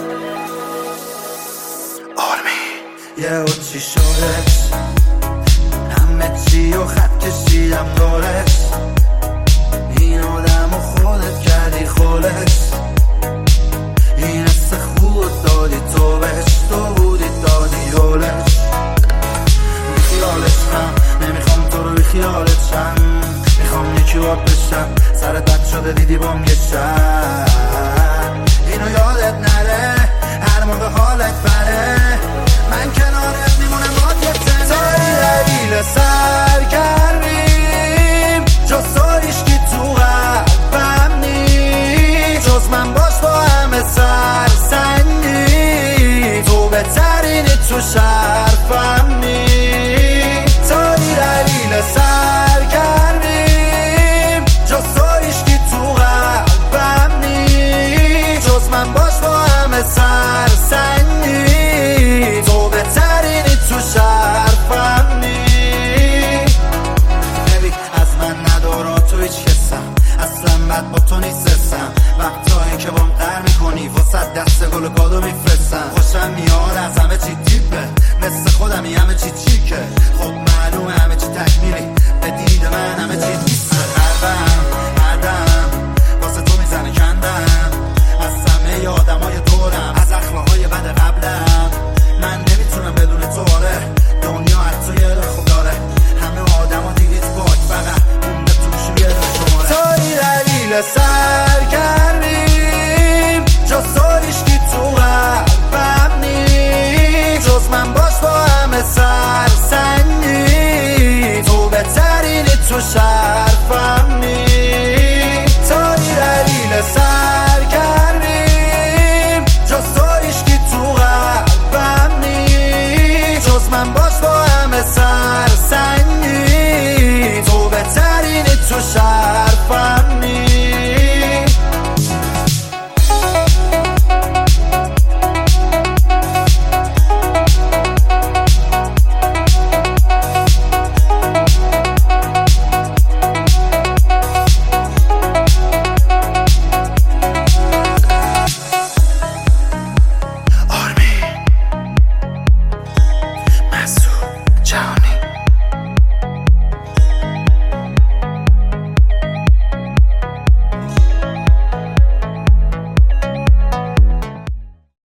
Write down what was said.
یه چی شدت همه چی و خط کشیدم دارت این آدم و خودت کردی خودت این حس خود دادی تو بهش تو بودی دادی یولش بیخیالش هم نمیخوام تو رو بیخیالت شم میخوام یکی باد بشم سرت بد شده دیدی بام یه شب اینو یادت نره هر موقع حالت بره من کنارت میمونم آدیت تایی دلیل سرگرمیم جز تو ایشکی تو قلبم نیست جز من باش با همه سرسنگی تو بهترینی تو شهر